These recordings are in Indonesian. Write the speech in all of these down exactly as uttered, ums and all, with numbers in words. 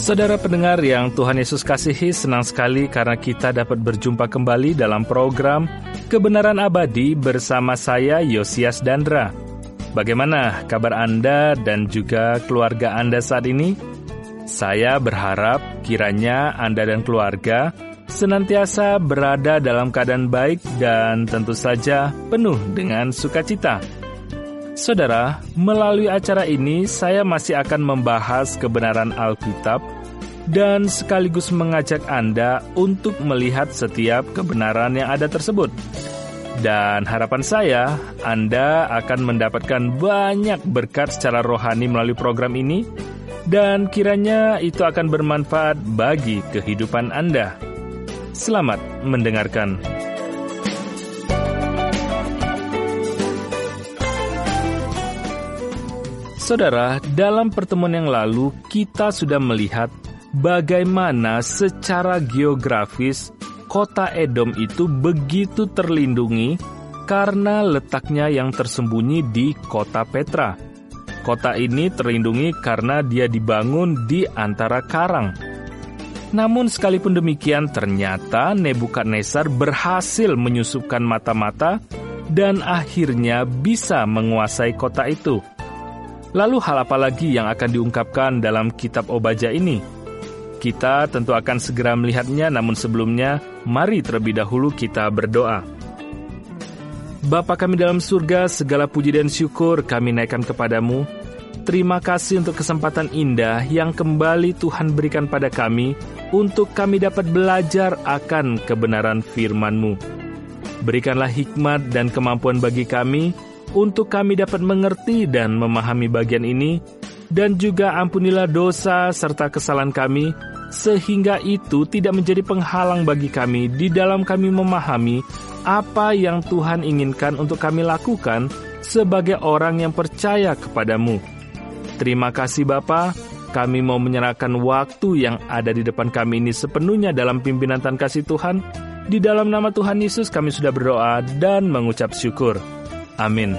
Saudara pendengar yang Tuhan Yesus kasihi, senang sekali karena kita dapat berjumpa kembali dalam program Kebenaran Abadi bersama saya, Yosias Dandra. Bagaimana kabar Anda dan juga keluarga Anda saat ini? Saya berharap kiranya Anda dan keluarga senantiasa berada dalam keadaan baik dan tentu saja penuh dengan sukacita. Saudara, melalui acara ini saya masih akan membahas kebenaran Alkitab dan sekaligus mengajak Anda untuk melihat setiap kebenaran yang ada tersebut. Dan harapan saya, Anda akan mendapatkan banyak berkat secara rohani melalui program ini, dan kiranya itu akan bermanfaat bagi kehidupan Anda. Selamat mendengarkan. Saudara, dalam pertemuan yang lalu kita sudah melihat bagaimana secara geografis kota Edom itu begitu terlindungi karena letaknya yang tersembunyi di kota Petra. Kota ini terlindungi karena dia dibangun di antara karang. Namun sekalipun demikian, ternyata Nebukadnezar berhasil menyusupkan mata-mata dan akhirnya bisa menguasai kota itu. Lalu hal apa lagi yang akan diungkapkan dalam kitab Obadja ini? Kita tentu akan segera melihatnya, namun sebelumnya, mari terlebih dahulu kita berdoa. Bapa kami dalam surga, segala puji dan syukur kami naikkan kepadamu. Terima kasih untuk kesempatan indah yang kembali Tuhan berikan pada kami, untuk kami dapat belajar akan kebenaran firman-Mu. Berikanlah hikmat dan kemampuan bagi kami, untuk kami dapat mengerti dan memahami bagian ini, dan juga ampunilah dosa serta kesalahan kami, sehingga itu tidak menjadi penghalang bagi kami di dalam kami memahami apa yang Tuhan inginkan untuk kami lakukan sebagai orang yang percaya kepadamu. Terima kasih Bapa, kami mau menyerahkan waktu yang ada di depan kami ini sepenuhnya dalam pimpinan Tuhan kasih Tuhan. Di dalam nama Tuhan Yesus kami sudah berdoa dan mengucap syukur. Amin.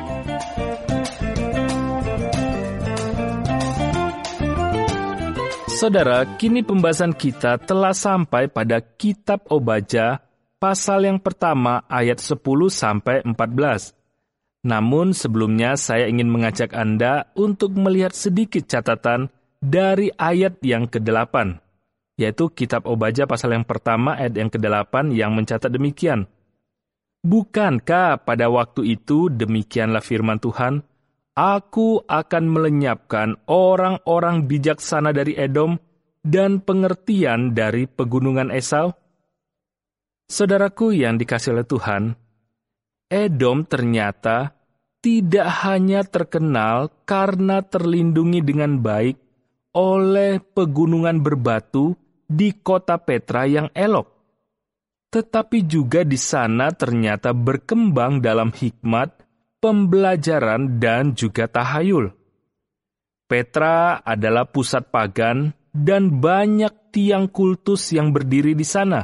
Saudara, kini pembahasan kita telah sampai pada kitab Obadja, pasal yang pertama ayat sepuluh sampai empat belas. Namun sebelumnya saya ingin mengajak Anda untuk melihat sedikit catatan dari ayat yang kedelapan, yaitu kitab Obadja pasal yang pertama ayat yang kedelapan yang mencatat demikian. Bukankah pada waktu itu demikianlah firman Tuhan, Aku akan melenyapkan orang-orang bijaksana dari Edom dan pengertian dari pegunungan Esau? Saudaraku yang dikasihi oleh Tuhan, Edom ternyata tidak hanya terkenal karena terlindungi dengan baik oleh pegunungan berbatu di kota Petra yang elok, tetapi juga di sana ternyata berkembang dalam hikmat, pembelajaran, dan juga tahayul. Petra adalah pusat pagan dan banyak tiang kultus yang berdiri di sana.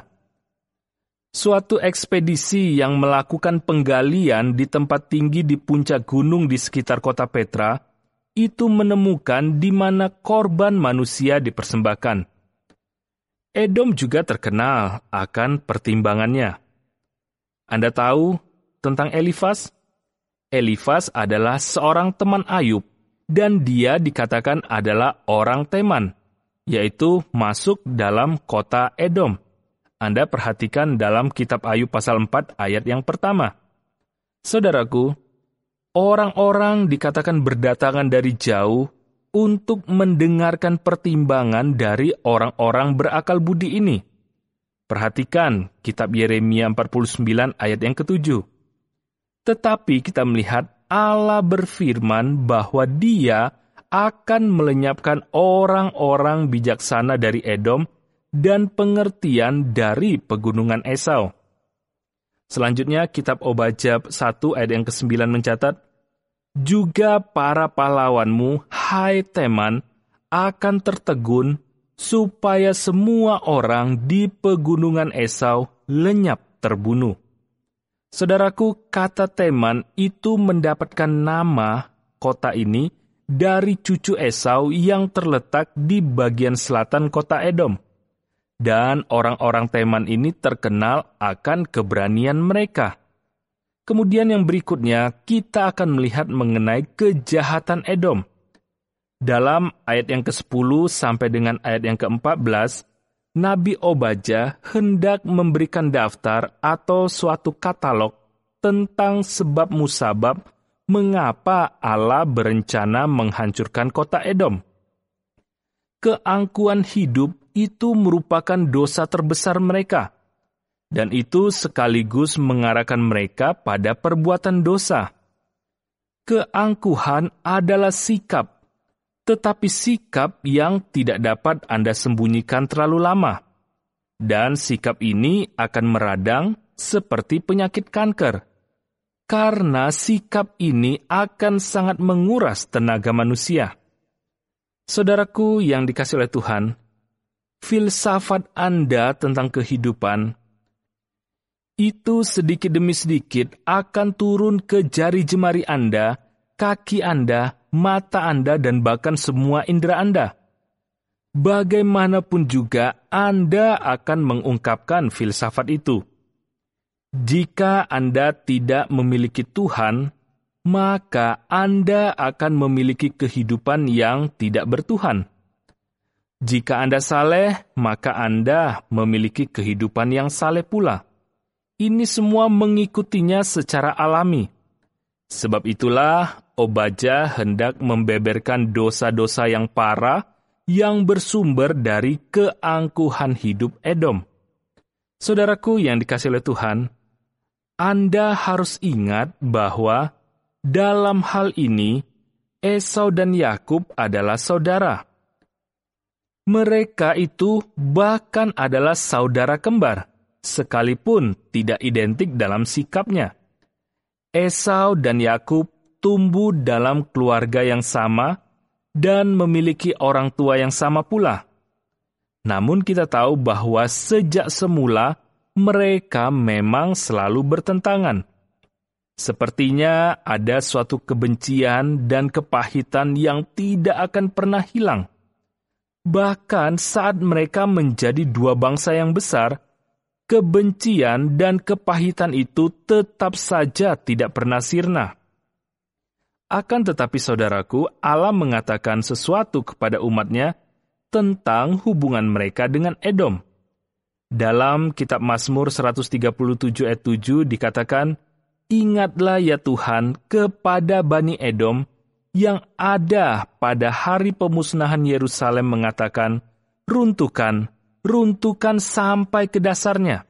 Suatu ekspedisi yang melakukan penggalian di tempat tinggi di puncak gunung di sekitar kota Petra itu menemukan di mana korban manusia dipersembahkan. Edom juga terkenal akan pertimbangannya. Anda tahu tentang Elifas? Elifas adalah seorang teman Ayub, dan dia dikatakan adalah orang Teman, yaitu masuk dalam kota Edom. Anda perhatikan dalam kitab Ayub pasal empat ayat yang pertama. Saudaraku, orang-orang dikatakan berdatangan dari jauh untuk mendengarkan pertimbangan dari orang-orang berakal budi ini. Perhatikan kitab Yeremia empat puluh sembilan ayat yang ketujuh. Tetapi kita melihat Allah berfirman bahwa Dia akan melenyapkan orang-orang bijaksana dari Edom dan pengertian dari pegunungan Esau. Selanjutnya kitab Obadja satu ayat yang kesembilan mencatat, Juga para pahlawanmu, hai Teman, akan tertegun, supaya semua orang di pegunungan Esau lenyap terbunuh. Saudaraku, kata Teman itu mendapatkan nama kota ini dari cucu Esau yang terletak di bagian selatan kota Edom. Dan orang-orang Teman ini terkenal akan keberanian mereka. Kemudian yang berikutnya, kita akan melihat mengenai kejahatan Edom. Dalam ayat yang kesepuluh sampai dengan ayat yang keempat belas, Nabi Obadja hendak memberikan daftar atau suatu katalog tentang sebab musabab mengapa Allah berencana menghancurkan kota Edom. Keangkuhan hidup itu merupakan dosa terbesar mereka, dan itu sekaligus mengarahkan mereka pada perbuatan dosa. Keangkuhan adalah sikap, tetapi sikap yang tidak dapat Anda sembunyikan terlalu lama. Dan sikap ini akan meradang seperti penyakit kanker, karena sikap ini akan sangat menguras tenaga manusia. Saudaraku yang dikasihi oleh Tuhan, filsafat Anda tentang kehidupan itu sedikit demi sedikit akan turun ke jari jemari Anda, kaki Anda, mata Anda, dan bahkan semua indera Anda. Bagaimanapun juga Anda akan mengungkapkan filsafat itu. Jika Anda tidak memiliki Tuhan, maka Anda akan memiliki kehidupan yang tidak bertuhan. Jika Anda saleh, maka Anda memiliki kehidupan yang saleh pula. Ini semua mengikutinya secara alami. Sebab itulah Obadja hendak membeberkan dosa-dosa yang parah yang bersumber dari keangkuhan hidup Edom. Saudaraku yang dikasihi oleh Tuhan, Anda harus ingat bahwa dalam hal ini, Esau dan Yakub adalah saudara. Mereka itu bahkan adalah saudara kembar, sekalipun tidak identik dalam sikapnya. Esau dan Yakub tumbuh dalam keluarga yang sama dan memiliki orang tua yang sama pula. Namun kita tahu bahwa sejak semula mereka memang selalu bertentangan. Sepertinya ada suatu kebencian dan kepahitan yang tidak akan pernah hilang. Bahkan saat mereka menjadi dua bangsa yang besar, kebencian dan kepahitan itu tetap saja tidak pernah sirna. Akan tetapi saudaraku, Allah mengatakan sesuatu kepada umatnya tentang hubungan mereka dengan Edom. Dalam kitab Mazmur seratus tiga puluh tujuh ayat tujuh dikatakan, "Ingatlah ya Tuhan kepada Bani Edom yang ada pada hari pemusnahan Yerusalem mengatakan, runtuhkan, runtuhkan sampai ke dasarnya."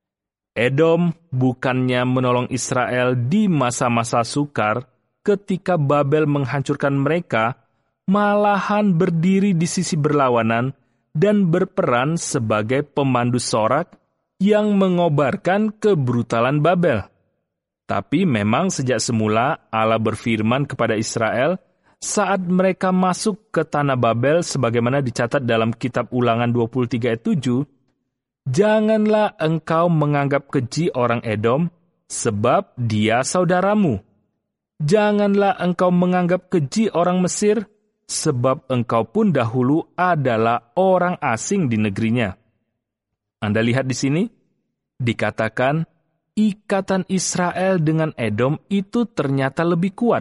Edom bukannya menolong Israel di masa-masa sukar ketika Babel menghancurkan mereka, malahan berdiri di sisi berlawanan dan berperan sebagai pemandu sorak yang mengobarkan kebrutalan Babel. Tapi memang sejak semula Allah berfirman kepada Israel saat mereka masuk ke tanah Babel sebagaimana dicatat dalam kitab Ulangan dua puluh tiga ayat tujuh, "Janganlah engkau menganggap keji orang Edom, sebab dia saudaramu. Janganlah engkau menganggap keji orang Mesir, sebab engkau pun dahulu adalah orang asing di negerinya." Anda lihat di sini, dikatakan, ikatan Israel dengan Edom itu ternyata lebih kuat.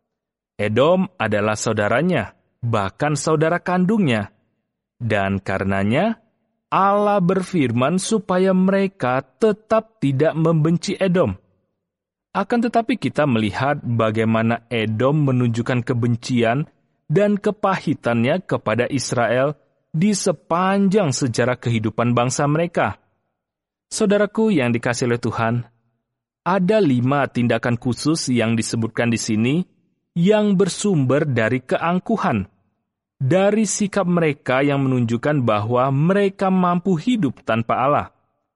Edom adalah saudaranya, bahkan saudara kandungnya. Dan karenanya, Allah berfirman supaya mereka tetap tidak membenci Edom. Akan tetapi kita melihat bagaimana Edom menunjukkan kebencian dan kepahitannya kepada Israel di sepanjang sejarah kehidupan bangsa mereka. Saudaraku yang dikasihi oleh Tuhan, ada lima tindakan khusus yang disebutkan di sini yang bersumber dari keangkuhan, dari sikap mereka yang menunjukkan bahwa mereka mampu hidup tanpa Allah.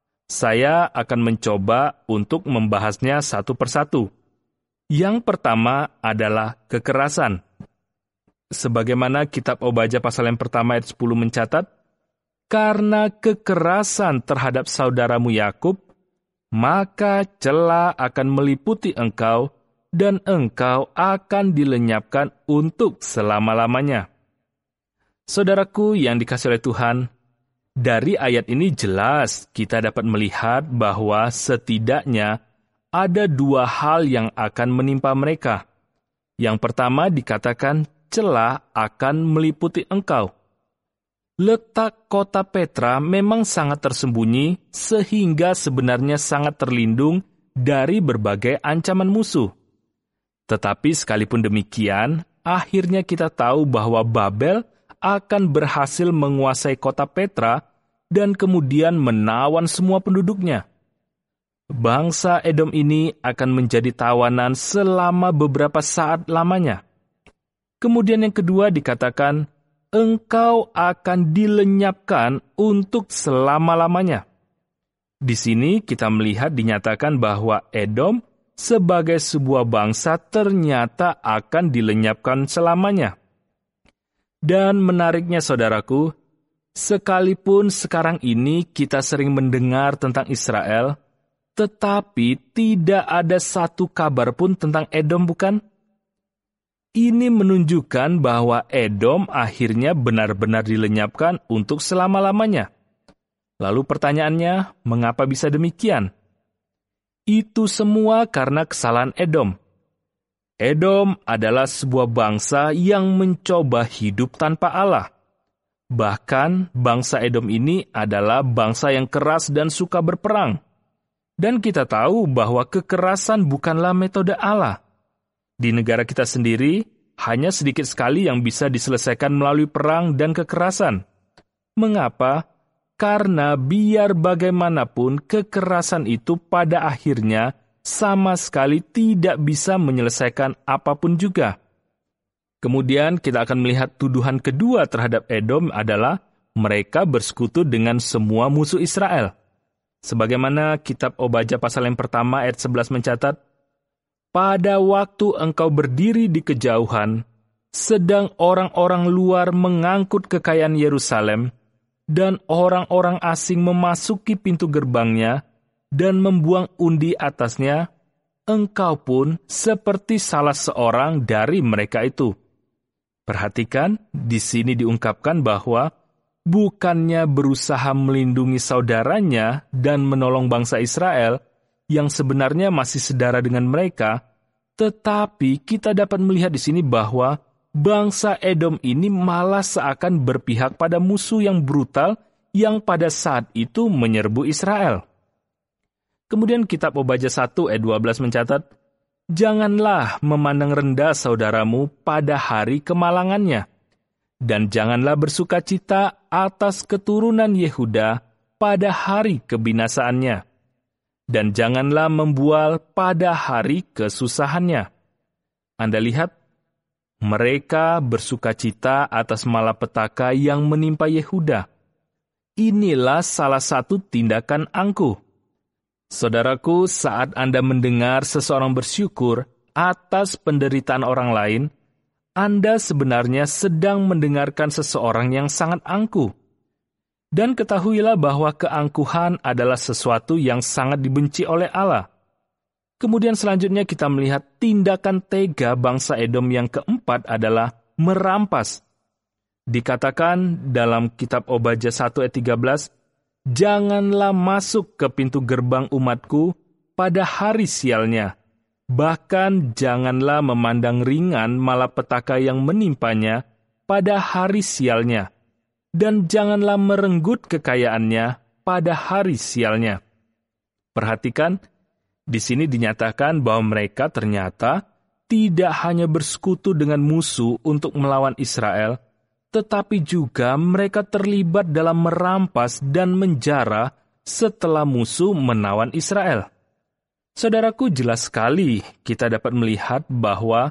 Saya akan mencoba untuk membahasnya satu persatu. Yang pertama adalah kekerasan. Sebagaimana kitab Obadja pasal yang pertama ayat sepuluh mencatat, "Karena kekerasan terhadap saudaramu Yakub, maka cela akan meliputi engkau dan engkau akan dilenyapkan untuk selama-lamanya. Saudaraku yang dikasihi oleh Tuhan, dari ayat ini jelas kita dapat melihat bahwa setidaknya ada dua hal yang akan menimpa mereka. Yang pertama dikatakan celah akan meliputi engkau. Letak kota Petra memang sangat tersembunyi sehingga sebenarnya sangat terlindung dari berbagai ancaman musuh. Tetapi sekalipun demikian, akhirnya kita tahu bahwa Babel akan berhasil menguasai kota Petra dan kemudian menawan semua penduduknya. Bangsa Edom ini akan menjadi tawanan selama beberapa saat lamanya. Kemudian yang kedua dikatakan, engkau akan dilenyapkan untuk selama-lamanya. Di sini kita melihat dinyatakan bahwa Edom sebagai sebuah bangsa ternyata akan dilenyapkan selamanya. Dan menariknya saudaraku, sekalipun sekarang ini kita sering mendengar tentang Israel, tetapi tidak ada satu kabar pun tentang Edom, bukan? Ini menunjukkan bahwa Edom akhirnya benar-benar dilenyapkan untuk selama-lamanya. Lalu pertanyaannya, mengapa bisa demikian? Itu semua karena kesalahan Edom. Edom adalah sebuah bangsa yang mencoba hidup tanpa Allah. Bahkan, bangsa Edom ini adalah bangsa yang keras dan suka berperang. Dan kita tahu bahwa kekerasan bukanlah metode Allah. Di negara kita sendiri, hanya sedikit sekali yang bisa diselesaikan melalui perang dan kekerasan. Mengapa? Karena biar bagaimanapun kekerasan itu pada akhirnya sama sekali tidak bisa menyelesaikan apapun juga. Kemudian kita akan melihat tuduhan kedua terhadap Edom adalah mereka bersekutu dengan semua musuh Israel. Sebagaimana kitab Obadja pasal yang pertama ayat sebelas mencatat, pada waktu engkau berdiri di kejauhan, sedang orang-orang luar mengangkut kekayaan Yerusalem, dan orang-orang asing memasuki pintu gerbangnya, dan membuang undi atasnya, engkau pun seperti salah seorang dari mereka itu. Perhatikan, di sini diungkapkan bahwa bukannya berusaha melindungi saudaranya dan menolong bangsa Israel yang sebenarnya masih sedara dengan mereka, tetapi kita dapat melihat di sini bahwa bangsa Edom ini malah seakan berpihak pada musuh yang brutal yang pada saat itu menyerbu Israel. Kemudian kitab Obadja satu ayat dua belas mencatat, janganlah memandang rendah saudaramu pada hari kemalangannya, dan janganlah bersukacita atas keturunan Yehuda pada hari kebinasaannya, dan janganlah membual pada hari kesusahannya. Anda lihat, mereka bersukacita atas malapetaka yang menimpa Yehuda. Inilah salah satu tindakan angkuh. Saudaraku, saat Anda mendengar seseorang bersyukur atas penderitaan orang lain, Anda sebenarnya sedang mendengarkan seseorang yang sangat angkuh. Dan ketahuilah bahwa keangkuhan adalah sesuatu yang sangat dibenci oleh Allah. Kemudian selanjutnya kita melihat tindakan tega bangsa Edom yang keempat adalah merampas. Dikatakan dalam kitab Obadja satu ayat tiga belas, janganlah masuk ke pintu gerbang umatku pada hari sialnya. Bahkan janganlah memandang ringan malapetaka yang menimpanya pada hari sialnya. Dan janganlah merenggut kekayaannya pada hari sialnya. Perhatikan, di sini dinyatakan bahwa mereka ternyata tidak hanya bersekutu dengan musuh untuk melawan Israel, tetapi juga mereka terlibat dalam merampas dan menjara setelah musuh menawan Israel. Saudaraku, jelas sekali kita dapat melihat bahwa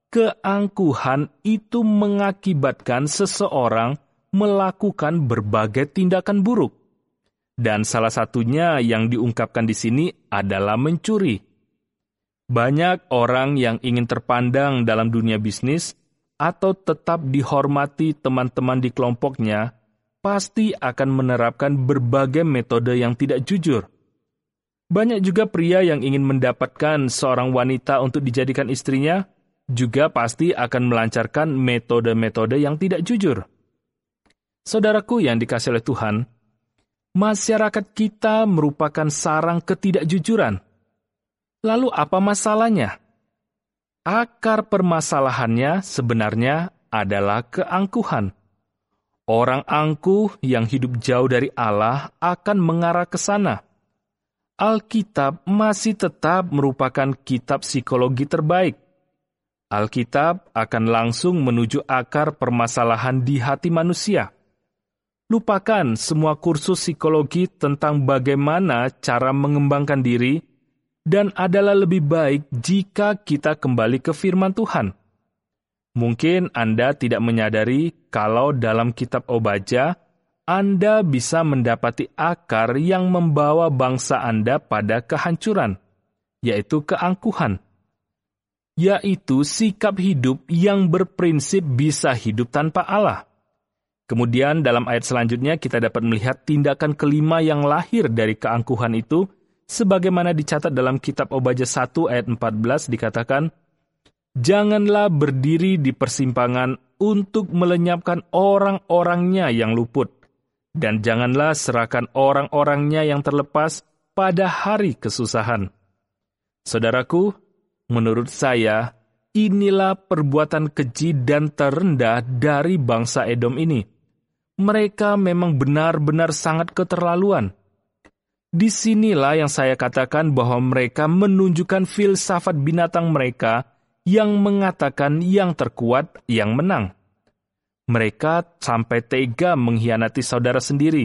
keangkuhan itu mengakibatkan seseorang melakukan berbagai tindakan buruk. Dan salah satunya yang diungkapkan di sini adalah mencuri. Banyak orang yang ingin terpandang dalam dunia bisnis atau tetap dihormati teman-teman di kelompoknya, pasti akan menerapkan berbagai metode yang tidak jujur. Banyak juga pria yang ingin mendapatkan seorang wanita untuk dijadikan istrinya, juga pasti akan melancarkan metode-metode yang tidak jujur. Saudaraku yang dikasihi oleh Tuhan, masyarakat kita merupakan sarang ketidakjujuran. Lalu apa masalahnya? Akar permasalahannya sebenarnya adalah keangkuhan. Orang angkuh yang hidup jauh dari Allah akan mengarah ke sana. Alkitab masih tetap merupakan kitab psikologi terbaik. Alkitab akan langsung menuju akar permasalahan di hati manusia. Lupakan semua kursus psikologi tentang bagaimana cara mengembangkan diri, dan adalah lebih baik jika kita kembali ke firman Tuhan. Mungkin Anda tidak menyadari kalau dalam kitab Obadja, Anda bisa mendapati akar yang membawa bangsa Anda pada kehancuran, yaitu keangkuhan. Yaitu sikap hidup yang berprinsip bisa hidup tanpa Allah. Kemudian dalam ayat selanjutnya kita dapat melihat tindakan kelima yang lahir dari keangkuhan itu, sebagaimana dicatat dalam kitab Obadja satu ayat empat belas dikatakan, "Janganlah berdiri di persimpangan untuk melenyapkan orang-orangnya yang luput, dan janganlah serahkan orang-orangnya yang terlepas pada hari kesusahan." Saudaraku, menurut saya, inilah perbuatan keji dan terendah dari bangsa Edom ini. Mereka memang benar-benar sangat keterlaluan. Disinilah yang saya katakan bahwa mereka menunjukkan filsafat binatang mereka yang mengatakan yang terkuat yang menang. Mereka sampai tega mengkhianati saudara sendiri.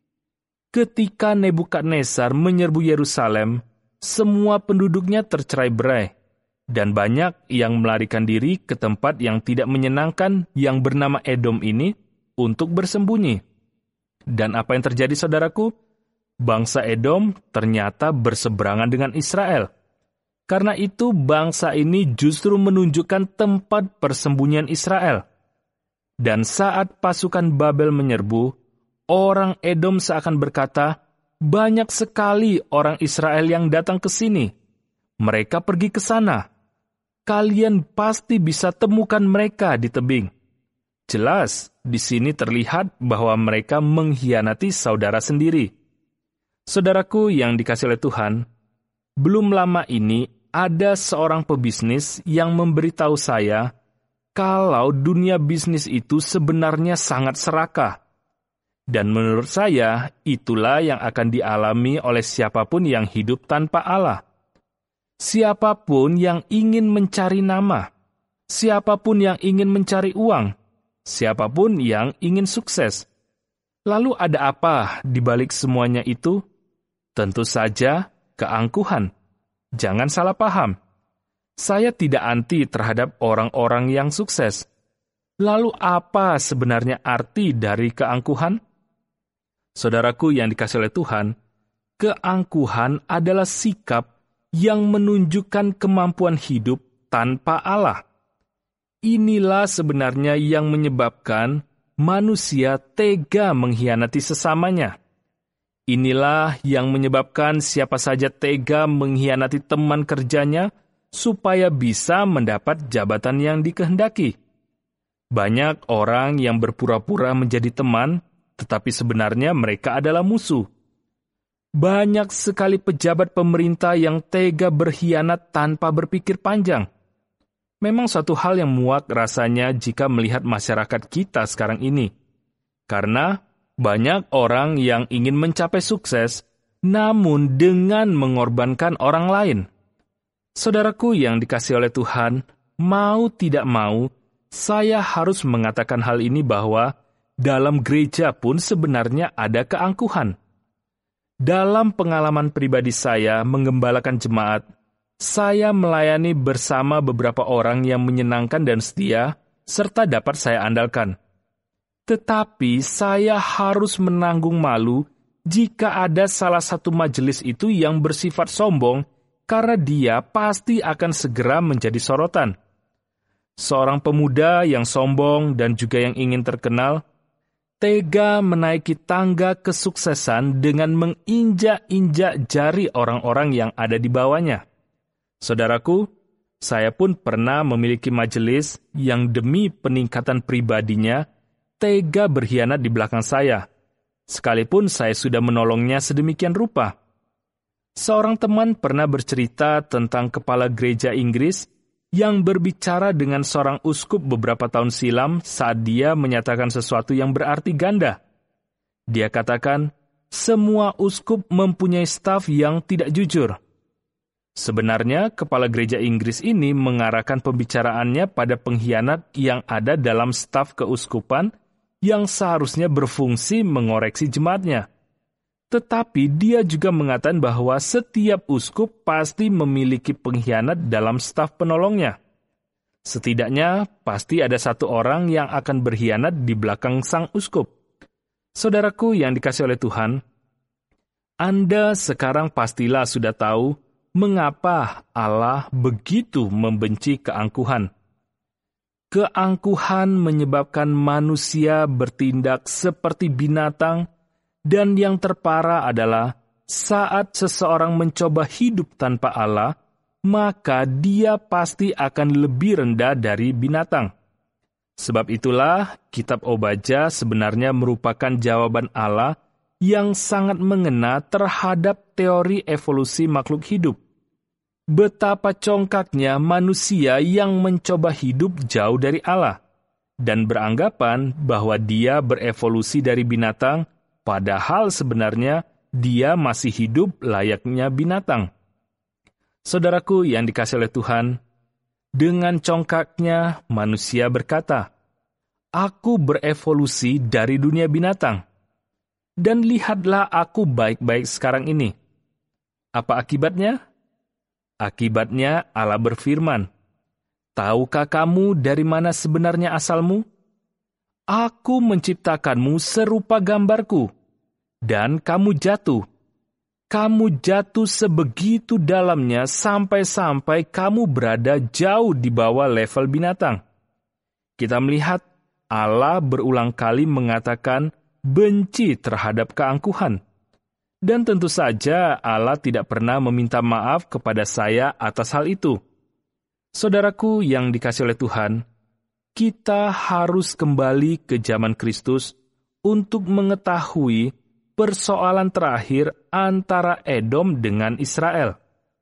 Ketika Nebukadnezar menyerbu Yerusalem, semua penduduknya tercerai-berai, dan banyak yang melarikan diri ke tempat yang tidak menyenangkan yang bernama Edom ini untuk bersembunyi. Dan apa yang terjadi, saudaraku? Bangsa Edom ternyata berseberangan dengan Israel. Karena itu bangsa ini justru menunjukkan tempat persembunyian Israel. Dan saat pasukan Babel menyerbu, orang Edom seakan berkata, "Banyak sekali orang Israel yang datang ke sini. Mereka pergi ke sana. Kalian pasti bisa temukan mereka di tebing." Jelas, di sini terlihat bahwa mereka mengkhianati saudara sendiri. Saudaraku yang dikasihi oleh Tuhan, belum lama ini ada seorang pebisnis yang memberitahu saya kalau dunia bisnis itu sebenarnya sangat serakah. Dan menurut saya, itulah yang akan dialami oleh siapapun yang hidup tanpa Allah. Siapapun yang ingin mencari nama, siapapun yang ingin mencari uang, siapapun yang ingin sukses. Lalu ada apa di balik semuanya itu? Tentu saja keangkuhan. Jangan salah paham. Saya tidak anti terhadap orang-orang yang sukses. Lalu apa sebenarnya arti dari keangkuhan? Saudaraku yang dikasihi oleh Tuhan, keangkuhan adalah sikap yang menunjukkan kemampuan hidup tanpa Allah. Inilah sebenarnya yang menyebabkan manusia tega mengkhianati sesamanya. Inilah yang menyebabkan siapa saja tega mengkhianati teman kerjanya supaya bisa mendapat jabatan yang dikehendaki. Banyak orang yang berpura-pura menjadi teman, tetapi sebenarnya mereka adalah musuh. Banyak sekali pejabat pemerintah yang tega berkhianat tanpa berpikir panjang. Memang suatu hal yang muak rasanya jika melihat masyarakat kita sekarang ini. Karena banyak orang yang ingin mencapai sukses, namun dengan mengorbankan orang lain. Saudaraku yang dikasihi oleh Tuhan, mau tidak mau, saya harus mengatakan hal ini bahwa dalam gereja pun sebenarnya ada keangkuhan. Dalam pengalaman pribadi saya menggembalakan jemaat, saya melayani bersama beberapa orang yang menyenangkan dan setia, serta dapat saya andalkan. Tetapi saya harus menanggung malu jika ada salah satu majelis itu yang bersifat sombong, karena dia pasti akan segera menjadi sorotan. Seorang pemuda yang sombong dan juga yang ingin terkenal, tega menaiki tangga kesuksesan dengan menginjak-injak jari orang-orang yang ada di bawahnya. Saudaraku, saya pun pernah memiliki majelis yang demi peningkatan pribadinya tega berkhianat di belakang saya, sekalipun saya sudah menolongnya sedemikian rupa. Seorang teman pernah bercerita tentang kepala gereja Inggris yang berbicara dengan seorang uskup beberapa tahun silam saat dia menyatakan sesuatu yang berarti ganda. Dia katakan, semua uskup mempunyai staf yang tidak jujur. Sebenarnya, kepala gereja Inggris ini mengarahkan pembicaraannya pada pengkhianat yang ada dalam staf keuskupan yang seharusnya berfungsi mengoreksi jemaatnya. Tetapi dia juga mengatakan bahwa setiap uskup pasti memiliki pengkhianat dalam staf penolongnya. Setidaknya, pasti ada satu orang yang akan berkhianat di belakang sang uskup. Saudaraku yang dikasihi oleh Tuhan, Anda sekarang pastilah sudah tahu mengapa Allah begitu membenci keangkuhan. Keangkuhan menyebabkan manusia bertindak seperti binatang, dan yang terparah adalah saat seseorang mencoba hidup tanpa Allah, maka dia pasti akan lebih rendah dari binatang. Sebab itulah, kitab Obadja sebenarnya merupakan jawaban Allah yang sangat mengena terhadap teori evolusi makhluk hidup. Betapa congkaknya manusia yang mencoba hidup jauh dari Allah, dan beranggapan bahwa dia berevolusi dari binatang, padahal sebenarnya dia masih hidup layaknya binatang. Saudaraku yang dikasihi oleh Tuhan, dengan congkaknya manusia berkata, "Aku berevolusi dari dunia binatang, dan lihatlah aku baik-baik sekarang ini." Apa akibatnya? Akibatnya Allah berfirman, "Tahukah kamu dari mana sebenarnya asalmu? Aku menciptakanmu serupa gambarku, dan kamu jatuh. Kamu jatuh sebegitu dalamnya sampai-sampai kamu berada jauh di bawah level binatang." Kita melihat Allah berulang kali mengatakan benci terhadap keangkuhan. Dan tentu saja Allah tidak pernah meminta maaf kepada saya atas hal itu. Saudaraku yang dikasihi oleh Tuhan, kita harus kembali ke zaman Kristus untuk mengetahui persoalan terakhir antara Edom dengan Israel.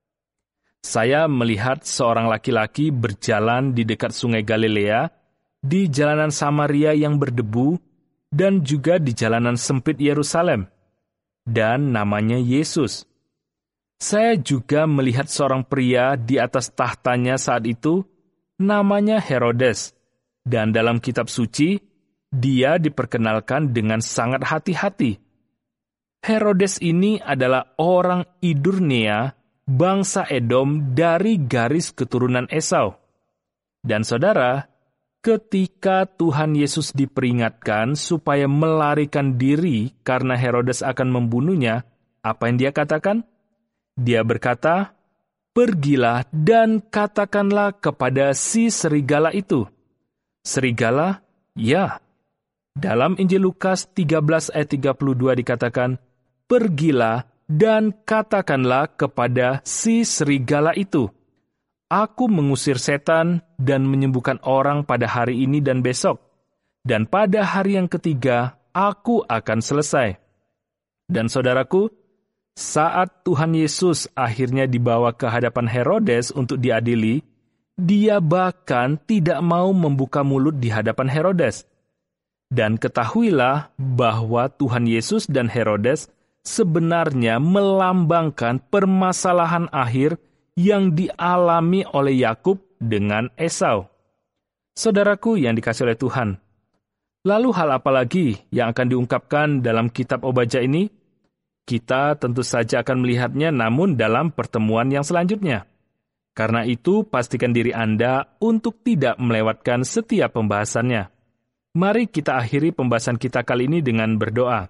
Saya melihat seorang laki-laki berjalan di dekat sungai Galilea, di jalanan Samaria yang berdebu, dan juga di jalanan sempit Yerusalem, dan namanya Yesus. Saya juga melihat seorang pria di atas tahtanya saat itu, namanya Herodes, dan dalam kitab suci, dia diperkenalkan dengan sangat hati-hati. Herodes ini adalah orang Idurnea, bangsa Edom dari garis keturunan Esau. Dan saudara, ketika Tuhan Yesus diperingatkan supaya melarikan diri karena Herodes akan membunuhnya, apa yang dia katakan? Dia berkata, "Pergilah dan katakanlah kepada si serigala itu." Serigala? Ya. Dalam Injil Lukas tiga belas ayat tiga puluh dua dikatakan, "Pergilah dan katakanlah kepada si serigala itu, Aku mengusir setan dan menyembuhkan orang pada hari ini dan besok, dan pada hari yang ketiga aku akan selesai." Dan saudaraku, saat Tuhan Yesus akhirnya dibawa ke hadapan Herodes untuk diadili, dia bahkan tidak mau membuka mulut di hadapan Herodes. Dan ketahuilah bahwa Tuhan Yesus dan Herodes sebenarnya melambangkan permasalahan akhir yang dialami oleh Yakub dengan Esau. Saudaraku yang dikasihi oleh Tuhan, lalu hal apa lagi yang akan diungkapkan dalam kitab Obadja ini? Kita tentu saja akan melihatnya namun dalam pertemuan yang selanjutnya. Karena itu, pastikan diri Anda untuk tidak melewatkan setiap pembahasannya. Mari kita akhiri pembahasan kita kali ini dengan berdoa.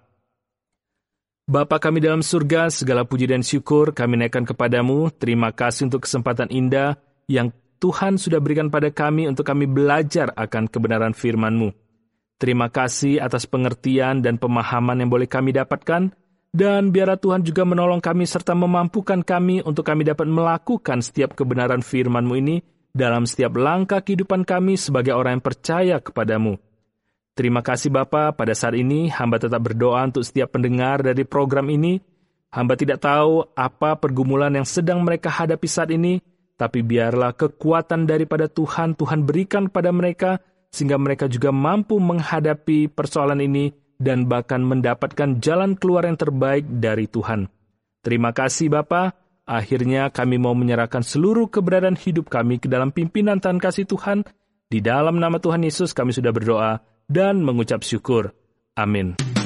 Bapa kami dalam surga, segala puji dan syukur kami naikkan kepadamu. Terima kasih untuk kesempatan indah yang Tuhan sudah berikan pada kami untuk kami belajar akan kebenaran firman-Mu. Terima kasih atas pengertian dan pemahaman yang boleh kami dapatkan, dan biarlah Tuhan juga menolong kami serta memampukan kami untuk kami dapat melakukan setiap kebenaran firman-Mu ini dalam setiap langkah kehidupan kami sebagai orang yang percaya kepadamu. Terima kasih Bapa, pada saat ini hamba tetap berdoa untuk setiap pendengar dari program ini. Hamba tidak tahu apa pergumulan yang sedang mereka hadapi saat ini, tapi biarlah kekuatan daripada Tuhan, Tuhan berikan pada mereka, sehingga mereka juga mampu menghadapi persoalan ini dan bahkan mendapatkan jalan keluar yang terbaik dari Tuhan. Terima kasih Bapa. Akhirnya kami mau menyerahkan seluruh keberadaan hidup kami ke dalam pimpinan Tuhan kasih Tuhan. Di dalam nama Tuhan Yesus kami sudah berdoa dan mengucap syukur. Amin.